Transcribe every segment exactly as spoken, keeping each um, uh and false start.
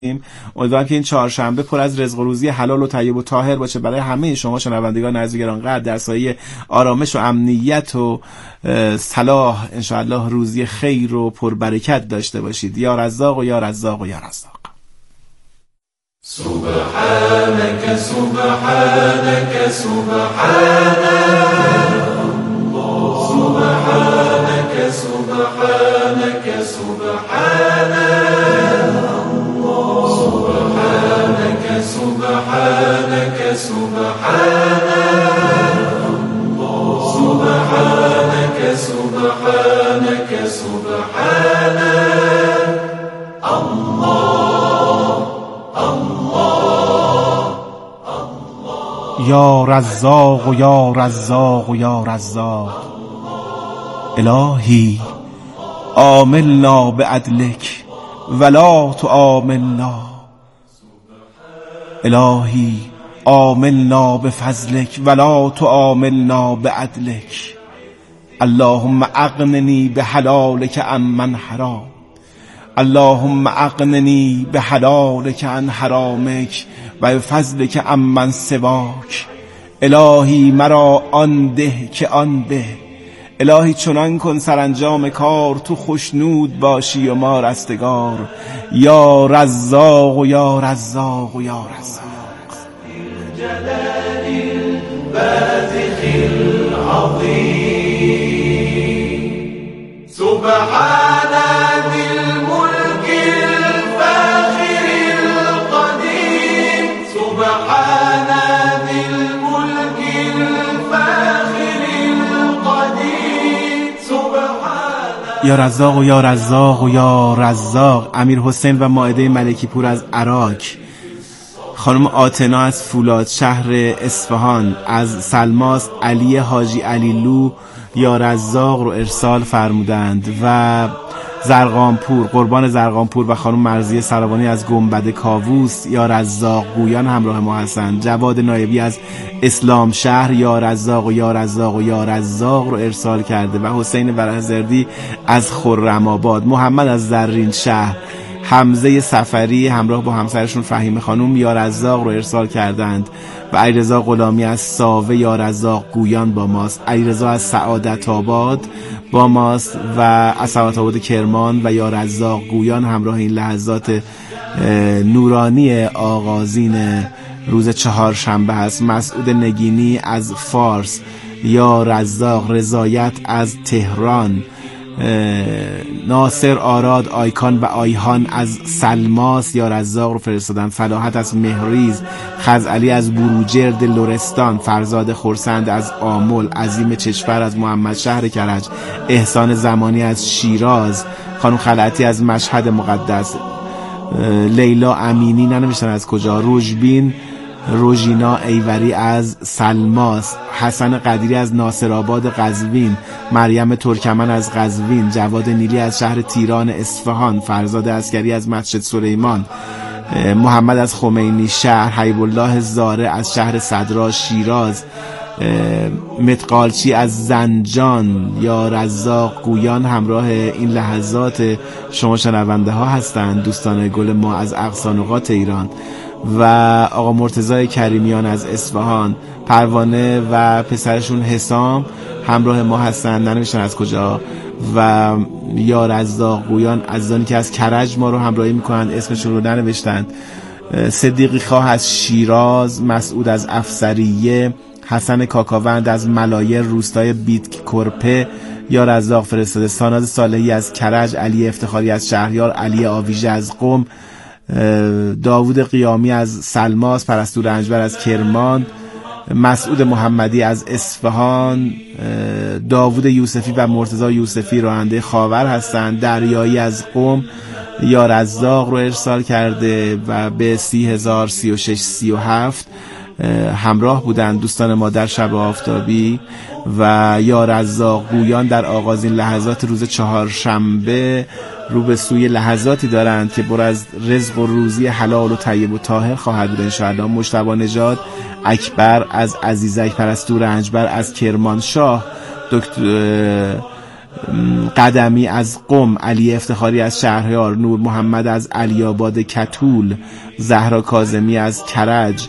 امیدوارم که این چهارشنبه پر از رزق و روزی حلال و طیب و طاهر باشه برای همه شما شنوندگان عزیز گرانقدر، در سایه آرامش و امنیت و صلاح انشاءالله روزی خیر و پربرکت داشته باشید. یا رزاق و یا رزاق و یا رزاق. سبحانك سبحانك سبحانك سبحانك سبحانك سبحانك سبحانك سبحانك سبحانك سبحانك سبحانك الله الله الله. یا رزاق و یا رزاق و یا رزاق. الهی عاملنا بعدلک ولا تعاملنا. الهی عاملنا بفضلک ولا تعاملنا بعدلک. اللهم اغننی بحلالک عن من حرام. اللهم اغننی بحلالک عن حرامک و بفضلک عن من سواک. الهی مرا آن ده که آن به. الهی چنان کن سرانجام کار تو خوشنود باشی و ما رستگار. یا رزاق و یا رزاق و یا رزاق. الجلال البازخ العظیم سبحان ذی الملك الفاخر القدیم سبحان ذی الملك الفاخر القدیم سبحان. یا رزاق و یا رزاق و یا رزاق. امیر حسین و مائده ملکی پور از عراق، خانم آتنا از فولاد شهر اصفهان، از سلماس علی حاجی علیلو یا رزاق رو ارسال فرمودند و زرقانپور، قربان زرقانپور و خانم مرضیه سروانی از گنبد کاووس یا رزاق گویان همراه ما هستند. جواد نایبی از اسلام شهر یا رزاق و یا رزاق و یا رزاق رو ارسال کرده و حسین برهزردی از خرم آباد، محمد از زرین شهر، حمزه سفری همراه با همسرشون فهیمه خانم یا رزاق رو ارسال کردند و علیرضا غلامی از ساوه یا رزاق گویان با ماست. علیرضا از سعادت آباد با ماست و از سعادت آباد کرمان و یا رزاق گویان همراه این لحظات نورانی آغازین روز چهارشنبه هست. مسعود نگینی از فارس یا رزاق، رضایت از تهران، ناصر آراد آیکان و آیهان از سلماس یا رزاق رو فرستادن. فلاحت از مهریز، خزعلی از بروجرد لرستان، فرزاد خورسند از آمل، عظیم چشفر از محمد شهر کرج، احسان زمانی از شیراز، خانم خلعتی از مشهد مقدس، لیلا امینی ننوشتن از کجا، روژبین روژینا ایوری از سلماس، حسن قدیری از ناصرآباد قزوین، مریم ترکمن از قزوین، جواد نیلی از شهر تیران اصفهان، فرزاد عسکری از مسجد سلیمان، محمد از خمینی شهر، حبیب الله زاره از شهر صدرا شیراز، متقالچی از زنجان یا رزاق گویان همراه این لحظات شما شنونده ها هستند. دوستان گل ما از اقصا نقاط ایران و آقا مرتضی کریمیان از اصفهان، پروانه و پسرشون حسام همراه ما هستند، ننوشتن از کجا، و یا رزاق گویان عزیزانی که از کرج ما رو همراهی میکنند اسمشون رو ننوشتند. صدیقی خواه از شیراز، مسعود از افسریه، حسن کاکاوند از ملایر روستای بیت کرپه یا رزاق فرستاده. ساناز صالحی از کرج، علی افتخاری از شهریار، علی آویژه از قم، داوود قیامی از سلماس، پرستو رنجبر از کرمان، مسعود محمدی از اصفهان، داوود یوسفی و مرتضی یوسفی راننده خاور هستند. دریایی از قم یا رزاق رو ارسال کرده و به سی هزار سی و شش سی و هفت همراه بودند دوستان ما در شب آفتابی و یا رزاق گویان در آغازین لحظات روز چهارشنبه رو به سوی لحظاتی دارند که پر از رزق و روزی حلال و طیب و طاهر خواهد بود انشاءالله. مجتبی نژاد اکبر از عزیزک، پرستو رنجبر از کرمانشاه، دکتر قدمی از قم، علی افتخاری از شهریار، نور محمد از علی آباد کتول، زهرا کاظمی از کرج،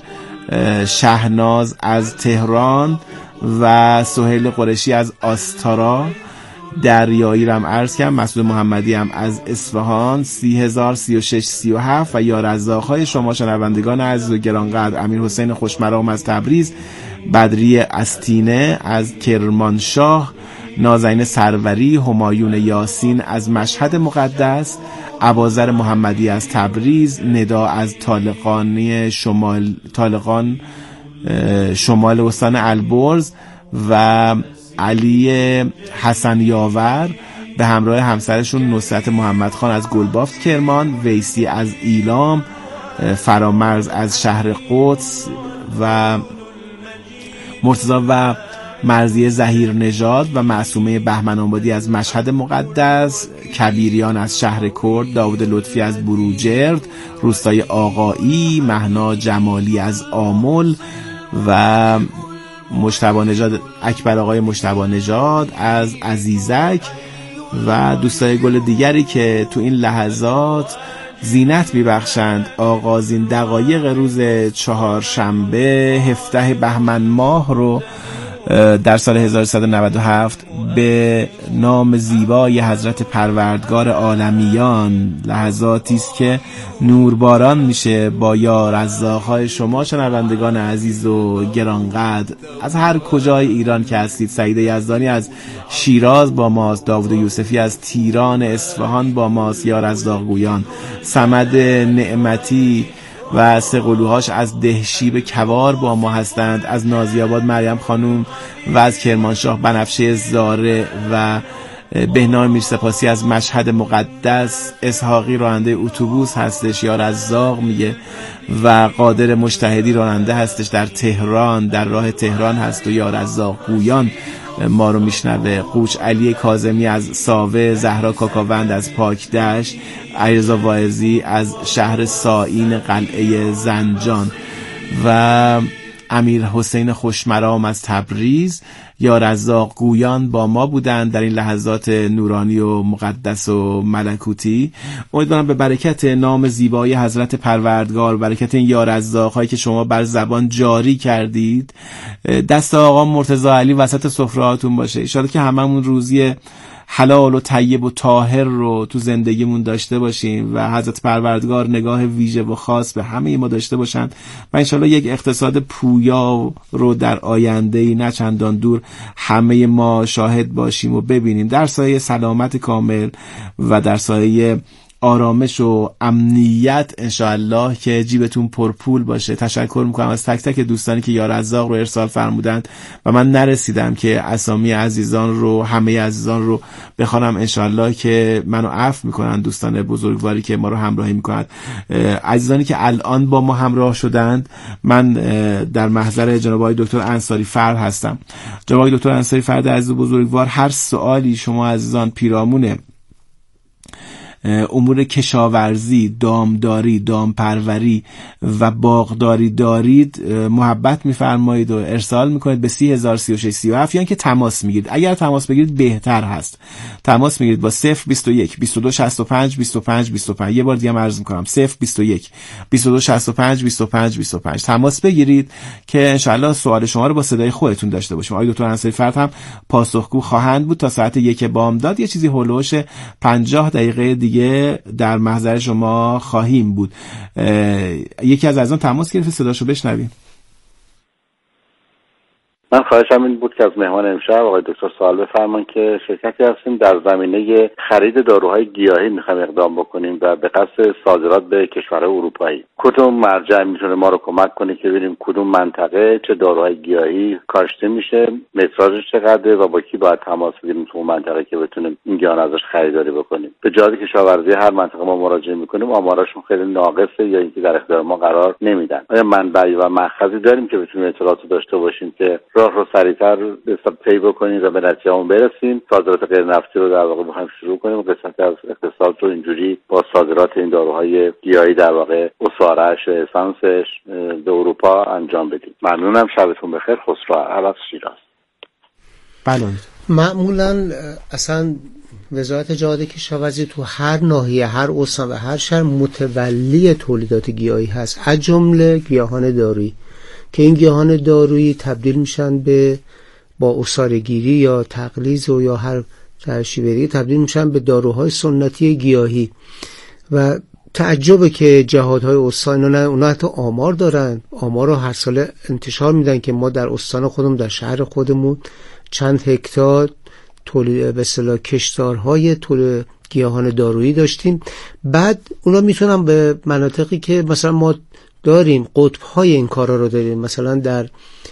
شهناز از تهران و سهیل قریشی از آستارا. دریایی رو هم عرض کردم، مسعود محمدی هم از اصفهان، سی هزار سی و شش سی و هفت و یا رزاق‌های شما شنوندگان عزیز و گرانقدر، امیر حسین خوشمرام از تبریز، بدری استینه از کرمانشاه، نازنین سروری، همایون یاسین از مشهد مقدس، اباذر محمدی از تبریز، ندا از طالقانی شمال طالقان شمال استان البرز و علی حسن یاور به همراه همسرشون نصرت محمد خان از گلبافت کرمان، ویسی از ایلام، فرامرز از شهر قدس و مرتضی و مرضیه ظهیر نژاد و معصومه بهمن آبادی از مشهد مقدس، کبیریان از شهر کرد، داود لطفی از بروجرد روستای آقایی، مهنا جمالی از آمل و مجتبی نژاد، اکبر آقای مجتبی نژاد از عزیزک و دوستای گل دیگری که تو این لحظات زینت میبخشند. آغازین دقایق روز چهارشنبه هفده بهمن ماه رو در سال هزار و سیصد و نود و هفت به نام زیبای حضرت پروردگار عالمیان، لحظاتی است که نورباران میشه با یا رزاق‌های شما شنوندگان عزیز و گرانقدر از هر کجای ایران که هستید. سعید یزدانی از شیراز با ماست، داوود یوسفی از تیران اصفهان با ماست، یا رزاق گویان، صمد نعمتی و سه قلوهاش از دهشیب کوار با ما هستند، از نازیاباد مریم خانوم و از کرمانشاه بنفشه زاره و بهنام میرسپاسی از مشهد مقدس، اسحاقی راننده اتوبوس هستش، یا رزاق میگه، و قادر مجتهدی راننده هستش در تهران، در راه تهران هست و یا رزاق گویان ما رو میشنوه. قوچ علی کاظمی از ساوه، زهرا کاکاوند از پاکدشت، علیرضا واعظی از شهر سائین قلعه زنجان و امیر حسین خوشمرام از تبریز، یا رزاق گویان با ما بودند در این لحظات نورانی و مقدس و ملکوتی. امیدوارم به برکت نام زیبای حضرت پروردگار، برکت این یا رزاق هایی که شما بر زبان جاری کردید، دست آقا مرتضی علی وسط سفرهاتون باشه. ان شاءالله که هممون روزی حلال و طیب و طاهر رو تو زندگیمون داشته باشیم و حضرت پروردگار نگاه ویژه و خاص به همه ما داشته باشن و انشالله یک اقتصاد پویا رو در آینده‌ای نه چندان دور همه ما شاهد باشیم و ببینیم در سایه سلامت کامل و در سایه آرامش و امنیت انشاءالله که جیبتون پرپول باشه. تشکر میکنم از تک تک دوستانی که یا رزاق رو ارسال فرمودند و من نرسیدم که اسامی عزیزان رو، همه عزیزان رو بخوانم. انشاءالله که منو عفو میکنن دوستان بزرگواری که ما رو همراهی میکنند. عزیزانی که الان با ما همراه شدند، من در محضر جناب آقای دکتر انصاری فرد هستم. جناب آقای دکتر انصاری فرد عزیز و بزرگوار، هر سوالی شما عزیزان پیرامونه امور کشاورزی، دامداری، دامپروری و باغداری دارید، محبت میفرمایید و ارسال میکنید به سی هزار سی و شش سی و هفت، یا که تماس میگیرید. اگر تماس بگیرید بهتر هست. تماس میگیرید با صفر بیست و یک بیست و دو شصت و پنج بیست و پنج بیست و پنج. یه بار دیگه عرض میکنم صفر بیست و یک بیست و دو شصت و پنج بیست و پنج بیست و پنج. تماس بگیرید که انشالله سوال شما رو با صدای خودتون داشته باشیم. آقای دکتر انصاری فرد هم پاسخگو خواهند بود تا ساعت یک بامداد. یه چیزی هولوش پنجاه دقیقه دیگه در محضر شما خواهیم بود. یکی از عزیزان تماس گرفت، صداشو بشنویم. من خواهشم این بود که از مهمان امشب آقای دکتر سوال بفرمان که شرکتی هستیم در زمینه خرید داروهای گیاهی میخوایم اقدام بکنیم و به قصد صادرات به کشورهای اروپایی. کدوم مرجع میتونه ما رو کمک کنه که ببینیم کدوم منطقه چه داروهای گیاهی کاشته میشه، متراژش چقدره و با کی باید تماس بگیریم تو منطقه که بتونیم این گیاهان ازش خریداری بکنیم. به جهت کشاورزی هر منطقه ما مراجعه میکنیم آماراشون خیلی ناقصه یا اینکه در اختیار ما قرار نمیدن. آیا منبعی و مأخذی داریم که بتونیم اطلاعات داشته باشیم که راه رو سریعتر طی بکنیم و به نتیجه‌مون برسیم، صادرات غیر نفتی رو در واقع بخوایم شروع کنیم و قسمت از اقتصاد رو اینجوری با صادرات این داروهای گیاهی در واقع اساره‌اش، اسانسش به اروپا انجام بدیم. ممنونم. شبتون بخیر. خسرو عباس، شیراز. بله. معمولا اصلا وزارت جهاد کشاورزی تو هر ناحیه، هر استان و هر شهر متولی تولیدات گیاهی هست، از جمله گیاهان دارویی که این گیاهان دارویی تبدیل میشن به با عصاره‌گیری یا تقلیز و یا هر ترشیبه دیگه تبدیل میشن به داروهای سنتی گیاهی. و تعجبه که جهادهای استان اونا, اونا حتی آمار دارن، آمار رو هر ساله انتشار میدن که ما در استان خودمون، در شهر خودمون چند هکتار تولید به اصطلاح کشتارهای تولید گیاهان دارویی داشتیم. بعد اونا میتونن به مناطقی که مثلا ما داریم قطب‌های این کارا رو داریم، مثلا در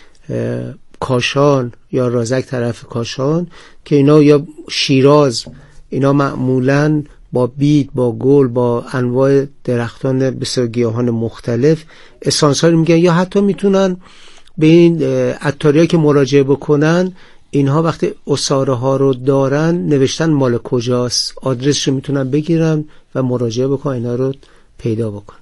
کاشان یا رازک طرف کاشان که اینا یا شیراز، اینا معمولاً با بید، با گل، با انواع درختان بسیار گیاهان مختلف اسانس‌ها میگن، یا حتی میتونن به این عطاری‌ها که مراجعه بکنن، اینها وقتی عصاره ها رو دارن نوشتن مال کجاست، آدرسش رو میتونن بگیرن و مراجعه بکنن، اینا رو پیدا بکن.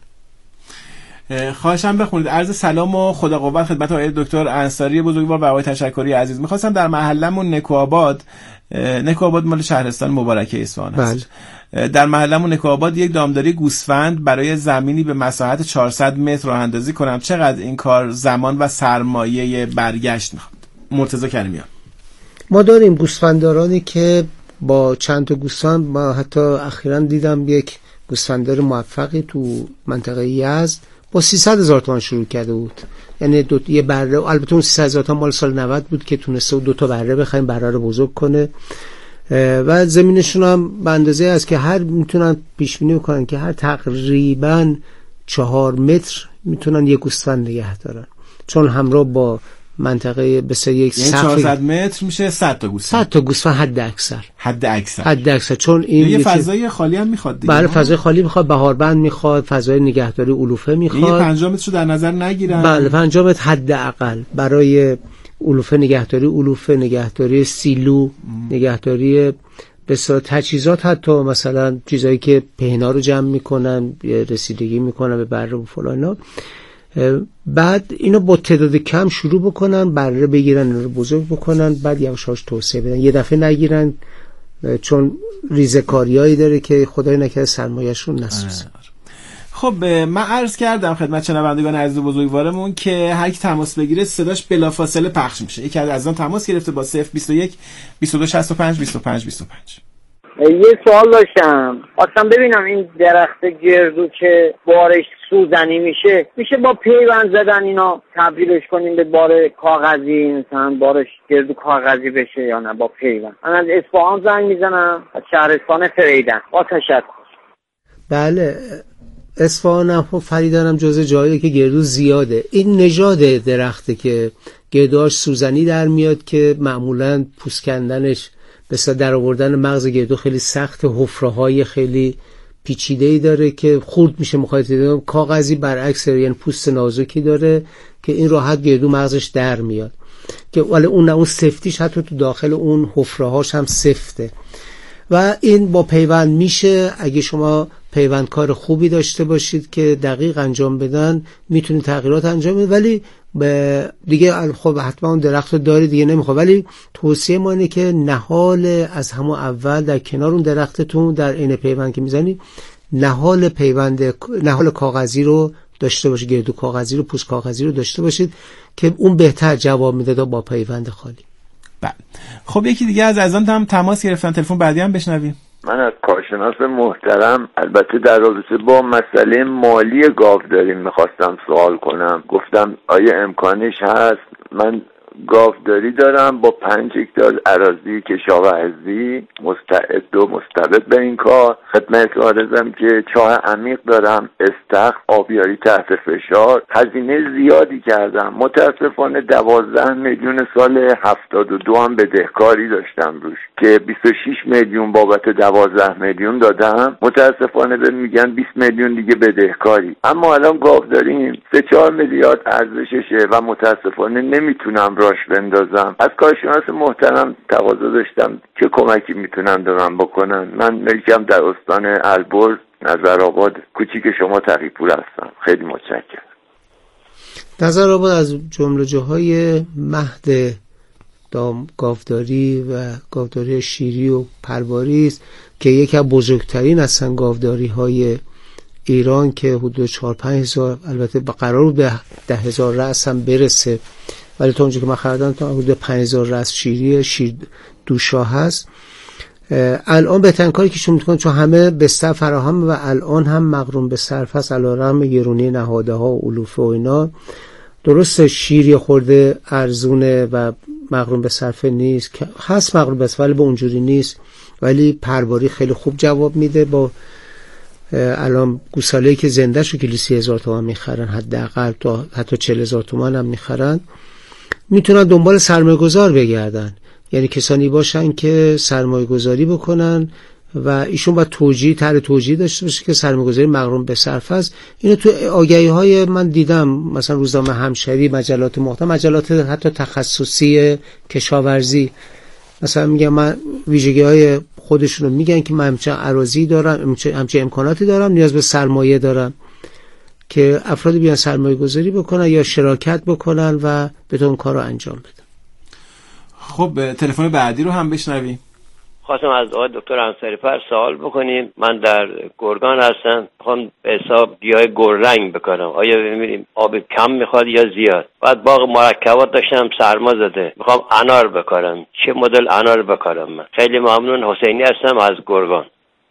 خواهشم بخونید. عرض سلام و خدا قوت خدمت آقای دکتر انصاری بزرگوار و آقای تشکری عزیز. میخواستم در محلمون نکوآباد، نکوآباد مال شهرستان مبارکه اصفهان است. بله. در محلمون نکوآباد یک دامداری گوسفند برای زمینی به مساحت چهارصد متر راه اندازی کنم. چقدر این کار زمان و سرمایه برگشت میخواد؟ مرتضی کریمیان. ما داریم گوسفنددارانی که با چند تا گوسفند، ما حتی اخیراً دیدم یک گوسفنددار موفقی تو منطقه یزد با سیصد هزار تومان شروع کرده بود. یعنی دو یه بره، البته اون سیصد هزار تومان مال سال نود بود که تونسته دو تا بره بخریم، بره رو بزرگ کنه و زمینشون هم به اندازه است که هر میتونن پیش بینی کنن که هر تقریبا چهار متر میتونن یک گوسفند نگه دارن، چون همراه با منطقه بسیار یک سقف چهارصد متر میشه صد تا گوسفند. صد تا گوسفند حد اکثر. حد اکثر. حد اکثر چون این یه فضای خالی هم میخواد دیگه. بله فضای خالی میخواد، بهاربند میخواد، فضای نگهداری علوفه میخواد. یه پنجاه مترشو در نظر نگیرن. بله پنجاه متر حداقل برای علوفه، نگهداری علوفه، نگهداری سیلو، م. نگهداری بسیار تجهیزات، حتی مثلا چیزایی که پهنا رو جمع میکنن، رسیدگی میکنن به بره و فلانا. بعد اینو با تعداد کم شروع بکنن، بره بگیرن، رو بزرگ بکنن، بعد یواش یواش توسعه بدن، یه دفعه نگیرن، چون ریزکاریایی داره که خدای نکرده سرمایه‌شون نسوزه. خب من عرض کردم خدمت شنوندگان عزیز و بزرگوارمون که هر کی تماس بگیره صداش بلافاصله پخش میشه. یکی از عزیزان تماس گرفته با صفر بیست و یک بیست و دو شصت و پنج بیست و پنج بیست و پنج. یه سوال داشتم، خواستم ببینم این درخت گردو که بارش سوزنی میشه، میشه با پیوند زدن اینا تبدیلش کنیم به بار کاغذی، مثلا بارش گردو کاغذی بشه یا نه با پیوند؟ من از اصفهان زنگ میزنم، از شهرستان فریدن. با تشکر. بله اصفهان هم فریدن هم جزء جایی که گردو زیاده. این نژاد درخته که گردوهاش سوزنی در میاد که معمولا پوست کندنش بسیار در آوردن مغز گردو خیلی سخت، حفره‌های خیلی پیچیده‌ای داره که خورد میشه مخاطره. کاغذی برعکس، یعنی پوست نازکی داره که این راحت گردو مغزش در میاد، که ولی اون اون سفتیش حتی تو داخل اون حفره‌هاش هم سفته و این با پیوند میشه. اگه شما پیوندکار خوبی داشته باشید که دقیق انجام بدن میتونید تغییرات انجام بدید، ولی دیگه خب حتما اون درخت رو داری دیگه نمیخواد. ولی توصیه ما اینه که نهال از همون اول در کنار اون درختتون در عین پیوند که میزنی نهال پیوند، نهال کاغذی رو داشته باشید، گردو کاغذی رو، پوست کاغذی رو داشته باشید که اون بهتر جواب میده تا با پیوند خالی. بله خب یکی دیگه از عزیزان هم تماس گرفتن، تلفن بعدی هم بشنویم. من از کارشناس محترم البته در رابطه با مسئله مالی گاو داریم میخواستم سوال کنم. گفتم آیا امکانش هست؟ من گاوداری دارم با پنج هکتار اراضی کشاورزی، مستعد و مستعد به این کار. خدمت عرضم که چاه عمیق دارم، استخر، آبیاری تحت فشار. هزینه زیادی کردم، متاسفانه دوازده میلیون سال هفتاد و دو هم بدهکاری داشتم روش که بیست و شش میلیون بابت دوازده میلیون دادم. متاسفانه به میگن بیست میلیون دیگه بدهکاری. اما الان گاوداریم سه چهار میلیارد ارزششه و متاسفانه نمیتونم راش بندازم. از کارشناس محترم تقاضا داشتم چه کمکی میتونن به من بکنن. من ملکم در استان البرز نظرآباد کوچیک شما تقی‌پور هستم. خیلی متشکرم. نظرآباد از جمله جاهای مهد دام گاوداری و گاوداری شیری و پرواری است که یکی از بزرگترین هستن گاوداری های ایران که حدود چهار پنج هزار، البته با قرار به ده هزار رأس هم برسه، ولی تا اونجا که من خریدم تا حدود پنج هزار رأس شیری شیر دوشا هست. الان بهترین کاری که شما می‌کنن چون همه بستر فراهم و الان هم مغروم به صرف هست علیرغم گرونی نهاده ها و علوفه و اینا. درسته شیری خورده ارزونه و مغروم به صرف نیست، هست مغروم به صرف ولی به اونجوری نیست، ولی پرواری خیلی خوب جواب میده. با الان گوساله‌ای که زنده شو کیلو سی هزار تومان میخرن، حداقل تا حتی چهل هزار تومان هم میخرن. میتونن دنبال سرمایه گذار بگردن، یعنی کسانی باشن که سرمایه گذاری بکنن و ایشون باید توجیه تر توجیه داشته باشه که سرمایه گذاری مغروم به صرف است. اینو تو آگهی های من دیدم، مثلا روزنامه همشهری، مجلات مختلف، مجلات حتی تخصصی کشاورزی، مثلا میگم من ویژگی های خودشونو میگن که من همچه اراضی دارم، همچه امکاناتی دارم، نیاز به سرمایه دارم که افراد بیان سرمایه گذاری بکنن یا شراکت بکنن و بتون کار رو انجام بدن. خب تلفن بعدی رو هم بشنویم. خواستم از آقای دکتر انصاری‌فر سوال بکنیم. من در گرگان هستم، میخوام به حساب گیاه گلرنگ بکنم. آیا ببینیم آب کم میخواد یا زیاد؟ بعد باغ مرکبات داشتم سرما زده، میخوام انار بکارم. چه مدل انار بکارم من؟ خیلی ممنون. حسینی هستم از گرگان.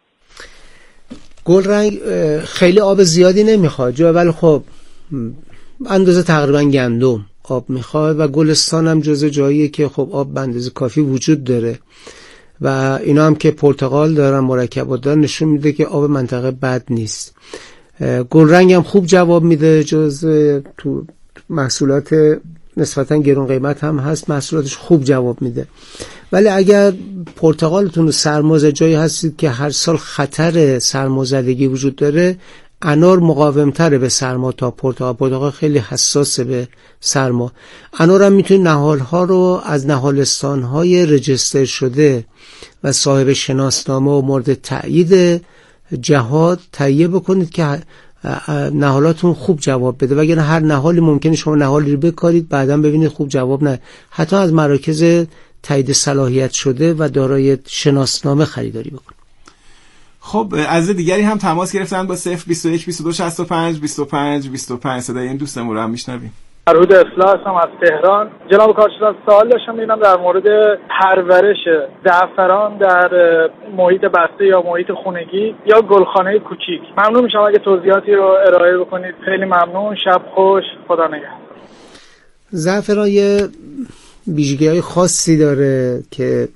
گلرنگ خیلی آب زیادی نمیخواد جو، ولی خب اندازه تقریبا گندم آب میخواد و گلستان هم جزء جاییه که خب آب به اندازه کافی وجود داره و اینا هم که پرتقال دارن مرکبات دارن نشون میده که آب منطقه بد نیست. گلرنگ هم خوب جواب میده، جزء تو محصولات نسبتا گرون قیمت هم هست، محصولاتش خوب جواب میده. ولی اگر پرتقالتون سرمازه جایی هستید که هر سال خطر سرمازدگی وجود داره، انار مقاومتره به سرما تا پرتقال. پرتقال خیلی حساسه به سرما. انار هم میتونید نهالها رو از نهالستانهای رجستر شده و صاحب شناسنامه و مورد تأیید جهاد تهیه بکنید که نهالاتون خوب جواب بده، وگرنه هر نهالی ممکنه شما نهالی رو بکارید بعداً ببینید خوب جواب نه. حتی از مراکز تایید صلاحیت شده و دارای شناسنامه خریداری بکنید. خب از دیگری هم تماس گرفتن با صفر بیست و یک بیست و دو شصت و پنج بیست و پنج بیست و پنج. صدای این دوستمون رو هم میشنویم. فرود اصلاح هستم از تهران. جناب کارشناس سوال داشتم ببینم در مورد پرورش زعفران در محیط بسته یا محیط خونگی یا گلخانه کوچیک. ممنون میشم اگه توضیحاتی رو ارائه بکنید. خیلی ممنون. شب خوش. خدا نگهدار. زعفران یه ویژگی‌های خاصی داره که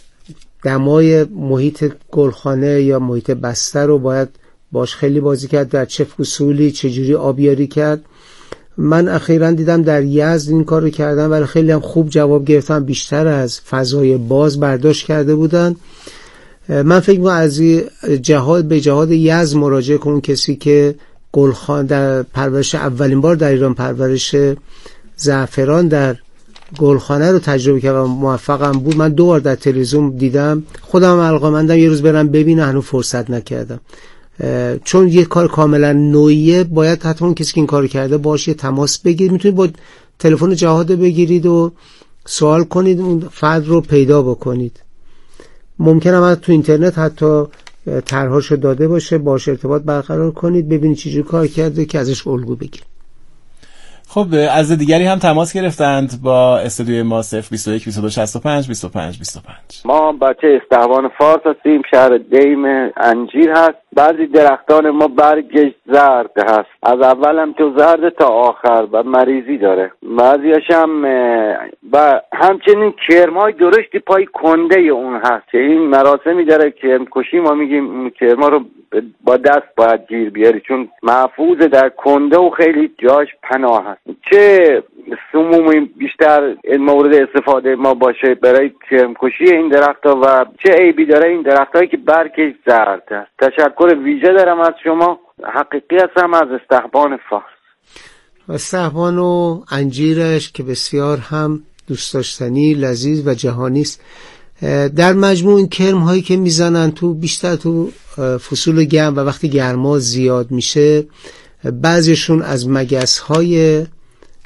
دمای محیط گلخانه یا محیط بسته رو باید باش خیلی بازی کرد، در چه فصولی چجوری آبیاری کرد. من اخیراً دیدم در یزد این کار رو کردن ولی خیلی هم خوب جواب گرفتن، بیشتر از فضای باز برداشت کرده بودن. من فکر می‌کنم از جهاد به جهاد یزد مراجعه کنم، کسی که گلخانه در پرورش اولین بار در ایران پرورش زعفران در گلخانه رو تجربه کردم و موفقم بود. من دو بار در تلویزیون دیدم، خودم علاقه‌مندم یه روز برم ببینم، هنوز فرصت نکردم چون یه کار کاملا نوعیه. باید حتما کسی که این کار کرده باشه تماس بگیرید. میتونید با تلفن جهاد بگیرید و سوال کنید، اون فرد رو پیدا بکنید. ممکنه هم تو اینترنت حتی طرحاشو داده باشه، باش ارتباط برقرار کنید، ببینید چجوری کار کرده که ازش الگو بگیرید. خب از دیگری هم تماس گرفتند با استودیوی ما صفر بیست و یک بیست و دو شصت و پنج بیست و پنج بیست و پنج. ما بچه استهوان فارس هستیم، شهر دیم انجیر هست. بعضی درختان ما برگش زرد هست، از اول هم تو زرد تا آخر و مریضی داره. بعضیاش هم و همچنین کرمای درشتی پای کنده اون هست که این مراسمی داره کرم کشی، ما میگیم کرما رو با دست باید گیر بیاری چون محفوظ در کنده و خیلی جاش پناه هست. چه سمومی بیشتر مورد استفاده ما باشه برای کرمکشی این درخت‌ها و چه عیبی داره این درخت‌هایی که برگش زرد است؟ تشکر ویژه دارم از شما. حقیقی هستم از استهبان فارس. استهبان و انجیرش که بسیار هم دوست داشتنی، لذیذ و جهانی است. در مجموع این کرم هایی که میزنن تو بیشتر تو فصول گرم و وقتی گرما زیاد میشه، بعضیشون از مگس های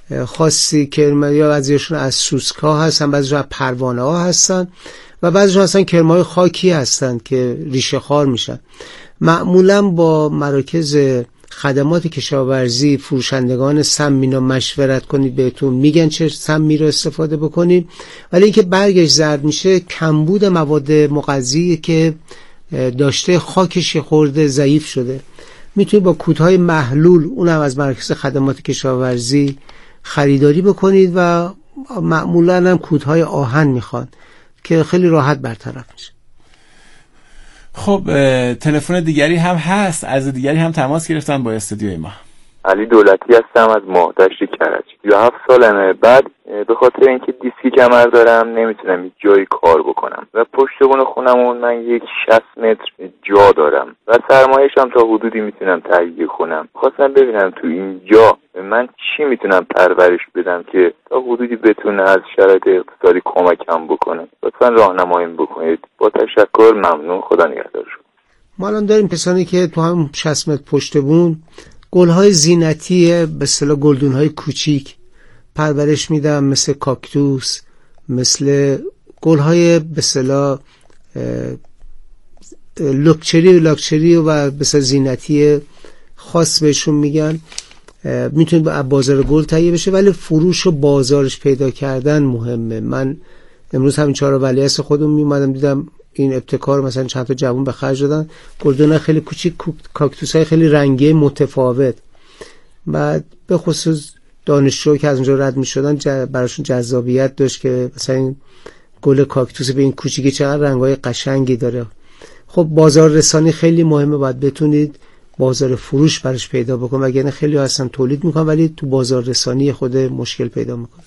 خاصی کرم یا بعضیشون از سوسکا هستن، بعضیشون از پروانه ها هستن و بعضیشون هستن کرمای خاکی هستن که ریشه خوار میشن. معمولا با مراکز خدمات کشاورزی فروشندگان سم اینا مشورت کنید، بهتون میگن چه سمی رو استفاده بکنید، ولی اینکه برگش زرد میشه کمبود مواد مغذی که داشته، خاکش خورده ضعیف شده. میتونید با کودهای محلول اونم از مراکز خدمات کشاورزی خریداری بکنید و معمولا هم کودهای آهن میخوان که خیلی راحت برطرف میشه. خب تلفن دیگری هم هست، از دیگری هم تماس گرفتن با استودیوی ما. علی دولتی هستم از ماهدشت کرج. سی و هفت سالمه. بعد به خاطر اینکه دیسک کمر دارم نمیتونم هیچ جایی کار بکنم و پشت بون خونمون من یک شصت متر جا دارم و سرمایه‌شم تا حدودی میتونم تهیه کنم. خواستم ببینم تو این جا من چی میتونم پرورش بدم که تا حدودی بتونه از شرایط اقتصادی کمکم بکنه. لطفاً راهنماییم بکنید. با تشکر، ممنون. خدا نگهدار شما. ما الان داریم کسانی که تو هم شصت متر پشت بون گل‌های زینتی به اصطلاح گلدون‌های کوچیک پرورش میدم، مثل کاکتوس، مثل گل‌های به اصطلاح لوکچری لاکچری و به اصطلاح زینتی خاص بهشون میگن. میتونه با بازار گل تهیه بشه، ولی فروش و بازارش پیدا کردن مهمه. من امروز همین چهار ولیعصر خودم میومدم دیدم این ابتکار مثلا چند تا جوان به خرج دادن، گلدون خیلی کوچیک، کاکتوس‌های خیلی رنگی متفاوت. بعد به خصوص دانشجو که از اونجا رد می‌شدن براشون جذابیت داشت که مثلا این گل کاکتوس به این کوچیکی چقدر رنگ‌های قشنگی داره. خب بازار رسانی خیلی مهمه، باید بتونید بازار فروش براش پیدا بکنید، وگرنه خیلی هستن تولید میکنن ولی تو بازار رسانی خود مشکل پیدا میکنه.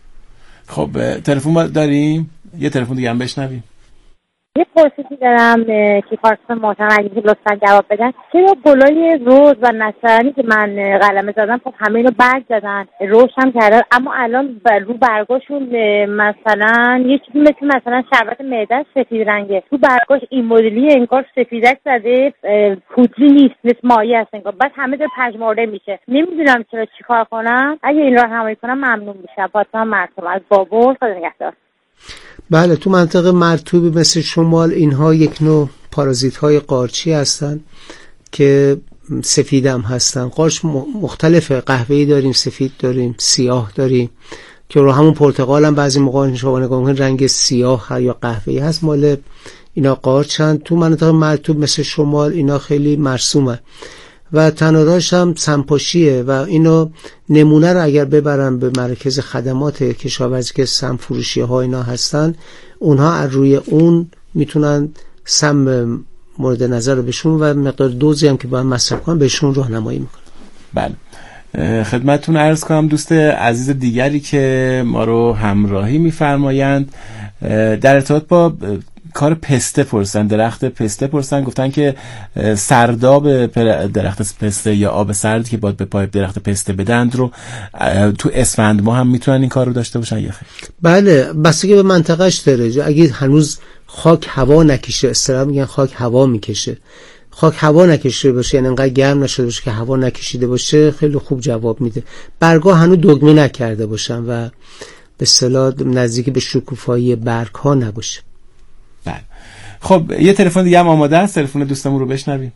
خب تلفن داریم، یه تلفن دیگه هم بشنویم. یه پرسشی دارم که کارشناس محترم اگه لطفا جواب بدن. چرا گلای روز و نصرانی که من قلمه زدم خب همه اینو برگ زدن، رشد هم کردن، اما الان رو برگاشون مثلا یه چیزی مثل مثلا شربت معده سفید رنگه، تو برگاش این مدلی انگار سفیدک زده، پودری نیست، مثل مایع است انگار، بعد همه در پژمرده میشه. نمیدونم چرا چیکار کنم. اگه این راهنمایی کنم ممنون میشم. فاطمه مرتضی از بابل. خدا نگهدار. بله، تو منطقه مرطوب مثل شمال اینها یک نوع پارازیت های قارچی هستن که سفیدم هستن. قارچ مختلفه، قهوه‌ای داریم، سفید داریم، سیاه داریم که رو همون پرتقال هم بعضی موقع شما نگاه کنید رنگ سیاه یا قهوه‌ای هست، مال اینا قارچن. تو منطقه مرطوب مثل شمال اینا خیلی مرسومه و تنوراش هم سمپاشیه و اینو نمونه رو اگر ببرن به مرکز خدمات کشاورزی که سم فروشی ها اینا هستن، اونها از روی اون میتونن سم مورد نظر رو بهشون و مقدار دوزی هم که باید مصرف کنن بهشون راهنمایی میکنن. بله، خدمتتون عرض کنم دوست عزیز دیگری که ما رو همراهی میفرمایند در ارتباط با کار پسته پرسن، درخت پسته پرسن، گفتن که سرداب درخت پسته یا آب سردی که باید به پای درخت پسته بدند رو تو اسفند ما هم میتونن این کار رو داشته باشن یا خیر؟ بله، بستگی به منطقهش داره. اگه هنوز خاک هوا نکشه، اصطلاحاً میگن خاک هوا میکشه، خاک هوا نکشیده باشه، یعنی انقدر گرم نشده باشه که هوا نکشیده باشه، خیلی خوب جواب میده. برگا هنوز دگمه نکرده باشن و به اصطلاح نزدیک به شکوفایی برگ ها نباشه. بله. خب یه تلفن دیگه هم آماده است، تلفن دوستمون رو بشنویم.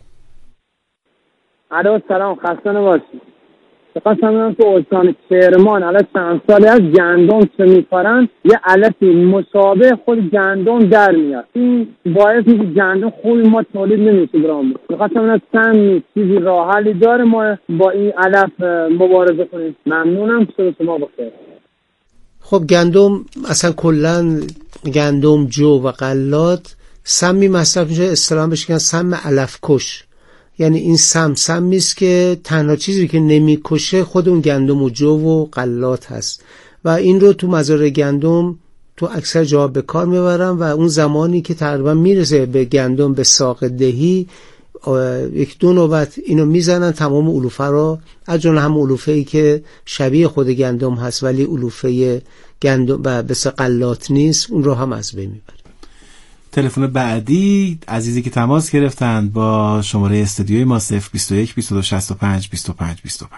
الو سلام، خسته نباشید. بخواستم بگم تو استان کرمان الان چند سالی از گندم چه می‌کارن یه علفی مشابه خود گندم در میاد، این باعث میشه گندم خوبی ما تولید نمیشه برام. بخواستم بگم چند چیزی راه حلی داره ما با این علف مبارزه کنیم. ممنونم، شما بخیر. خب گندم اصلا کلا گندم، جو و غلات سمی مصرف میشه، اصطلاحاً بهش میگن سم علف کش. یعنی این سم سمی است که تنها چیزی که نمیکشه خود اون گندم و جو و غلات هست و این رو تو مزارع گندم تو اکثر جاها به کار میبرن و اون زمانی که تقریبا میرسه به گندم به ساق دهی یک دو نوبت اینو میزنن، تمام علوفه رو، از جمله هم علوفه‌ای که شبیه خود گندم هست ولی علوفه گندم و بس غلات نیست، اون رو هم از بین میبرن. تلفن بعدی عزیزی که تماس گرفتند با شماره استودیوی ما صفر بیست و یک بیست و دو شصت و پنج بیست و پنج بیست و پنج.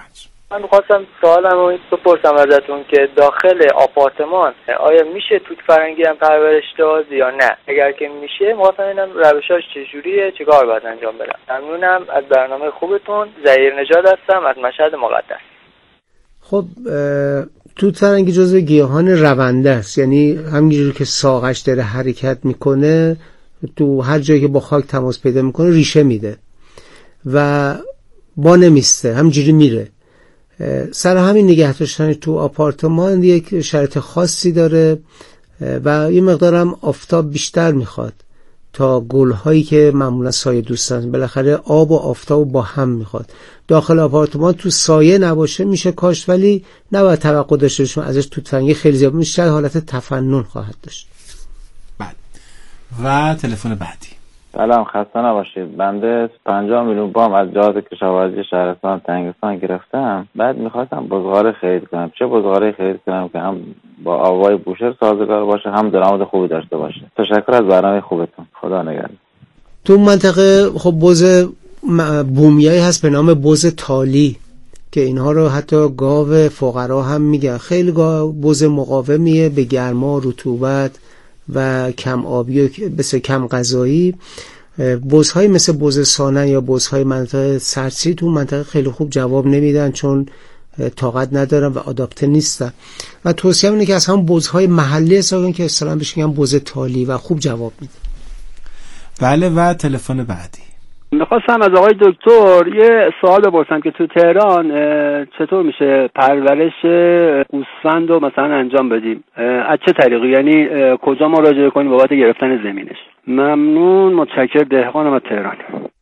من می‌خواستم سوالم رو بپرسم ازتون که داخل آپارتمان آیا میشه توت فرنگی هم پرورش داد یا نه؟ اگر که میشه می‌خواستم ببینم روشاش چجوریه، چیکار باید انجام بدم. ممنونم از برنامه خوبتون. ظهیر نژاد هستم از مشهد مقدس. خب توت فرنگی جزو گیاهان رونده است، یعنی همینجوری که ساقش داره حرکت میکنه تو هر جایی که با خاک تماس پیدا میکنه ریشه میده و با نمیسته، همینجوری میره. سر همین نگه داشتن تو آپارتمان یک شرط خاصی داره و یه مقدارم آفتاب بیشتر میخواد تا گلهایی که معمولا سایه دوستن. بالاخره آب و آفتاب با هم میخواد. داخل آپارتمان تو سایه نباشه میشه کاشت، ولی نباید توقع داشته باشیم ازش توت فرنگی خیلی زیاد میشه، حالت تفنن خواهد داشت. بله. و تلفن بعدی. سلام، خسته نباشید. بنده پنجاه میلیون وام از جهاز کشاورزی شهرستان تنگستان گرفتم. بعد میخواستم بزغاره خرید کنم. چه بزغاره خرید کنم که هم با آوای بوشهر سازگار باشه، هم درآمد خوبی داشته باشه؟ تشکر از برنامه خوبتون. خدا نگهدار. تو منطقه خب بز بومیایی هست به نام بز تالی که اینها رو حتی گاو فقرا هم میگن. خیلی بز مقاومیه به گرما، رطوبت و کم آبی و بسیار کم غذایی. بزهای مثل بز سانن یا بزهای منطقه سردسیر تو منطقه خیلی خوب جواب نمیدن چون طاقت ندارن و آداپته نیستن و توصیه اینه که از هم بزهای محلی استفاده که اصطلاحاً بهش میگن بز تالی و خوب جواب میده. بله. و تلفن بعدی. میخواستم از آقای دکتر یه سوال بپرسم که تو تهران چطور میشه پرورش گوسفند رو مثلا انجام بدیم؟ از چه طریقی؟ یعنی کجا مراجعه کنیم بابت گرفتن زمینش؟ ممنون، متشکر. دهقانم از تهران.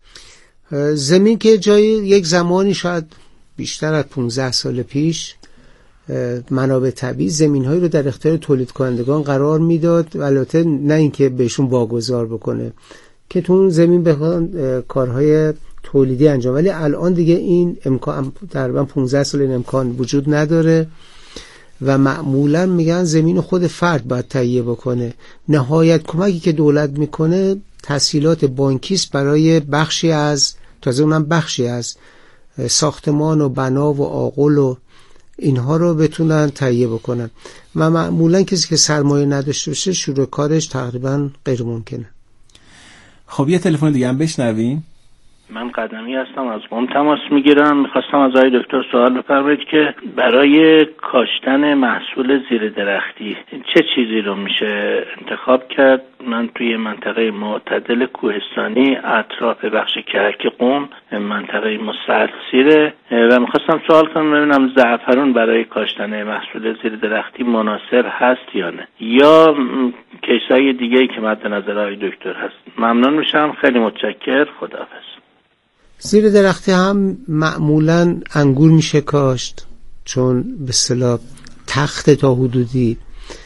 زمین که جایی یک زمانی شاید بیشتر از پانزده سال پیش منابع طبیعی زمین‌هایی رو در اختیار تولید کنندگان قرار میداد، البته نه اینکه بهشون واگذار بکنه که تو اون زمین بخوان کارهای تولیدی انجام، ولی الان دیگه این امکان تقریبا پانزده سال این امکان وجود نداره و معمولا میگن زمین خود فرد باید تهیه بکنه. نهایت کمکی که دولت میکنه تسهیلات بانکیست برای بخشی از تازه اونم بخشی از ساختمان و بنا و آغل و اینها رو بتونن تهیه بکنن و معمولا کسی که سرمایه نداشته باشه شروع کارش تقریبا غیر ممکنه. خب یه تلفن دیگه هم بشنویم. من قدمی هستم، از قم تماس میگیرم. میخواستم از آقای دکتر سوال بپرسید که برای کاشتن محصول زیر درختی چه چیزی رو میشه انتخاب کرد؟ من توی منطقه معتدل کوهستانی اطراف بخش کرک قم، منطقه مستعصیره و میخواستم سوال کنم ببینم زعفران برای کاشتن محصول زیر درختی مناسب هست یا نه، یا کیسای دیگه‌ای که مد نظر آقای دکتر هست. ممنون میشم، خیلی متشکر. خداحافظ. زیر درختی هم معمولا انگور میشه کاشت چون به اصطلاح تخت تا حدودی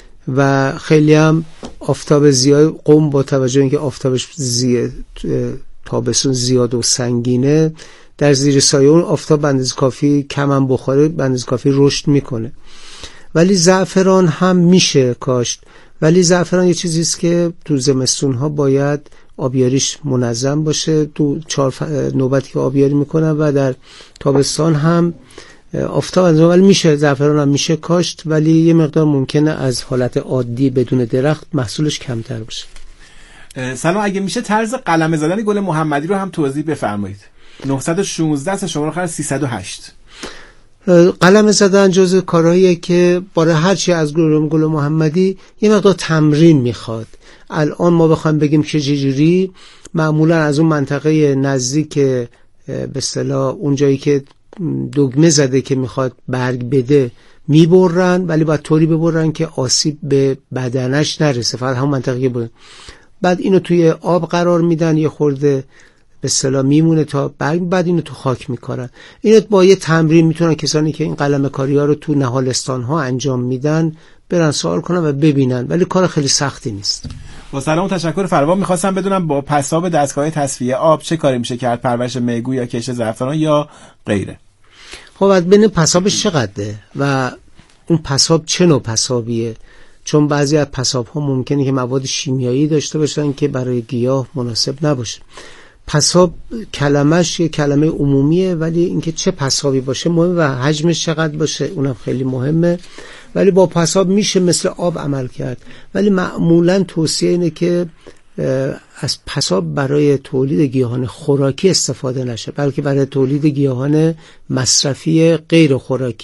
و خیلی هم آفتاب زیاد. قم با توجه اینکه آفتابش زیاد تابستون زیاد و سنگینه، در زیر سایه اون آفتاب به اندازه کافی کم هم بخوره به اندازه کافی رشد میکنه. ولی زعفران هم میشه کاشت، ولی زعفران یه چیزی است که تو زمستون ها باید آبیاریش منظم باشه، تو چهار نوبتی که آبیاری میکنن و در تابستان هم آفتاب انجام. ولی میشه زعفران هم میشه کاشت، ولی یه مقدار ممکنه از حالت عادی بدون درخت محصولش کمتر باشه. سلام، اگه میشه طرز قلمه زدن گل محمدی رو هم توضیح بفرمایید. نهصد و شانزده شماره آخر سیصد و هشت. قلمه زدن جزء کارهاییه که برای هر چی از گل گل محمدی یه مقدار تمرین میخواد. الان ما بخوایم بگیم که چجوری، معمولا از اون منطقه نزدیک به اصطلاح اون جایی که دگمه زده که میخواد برگ بده میبرن، ولی باید طوری ببرن که آسیب به بدنش نرسه، فقط همون منطقه که برن. بعد اینو توی آب قرار میدن، یه خورده به اصطلاح میمونه تا برگ، بعد اینو تو خاک میکارن. اینو با یه تمرین میتونن کسانی که این قلمه کاری ها رو تو نهالستان ها انجام میدن برن سوال کنن و ببینن، ولی کار خیلی سختی نیست. با سلام و تشکر فراوان. میخواستم بدونم با پساب دستگاه تصفیه آب چه کاری میشه کرد؟ پرورش میگو یا کشت زعفران یا غیره؟ خب بعد ببینیم پسابش چقدره و اون پساب چه نوع پسابیه، چون بعضی از پساب ها ممکنه که مواد شیمیایی داشته باشن که برای گیاه مناسب نباشه. پساب کلمش یه کلمه عمومیه، ولی اینکه چه پسابی باشه مهمه و حجمش چقدر باشه اونم خیلی مهمه. ولی با پساب میشه مثل آب عمل کرد، ولی معمولا توصیه اینه که از پساب برای تولید گیاهان خوراکی استفاده نشه، بلکه برای تولید گیاهان مصرفی غیر خوراکی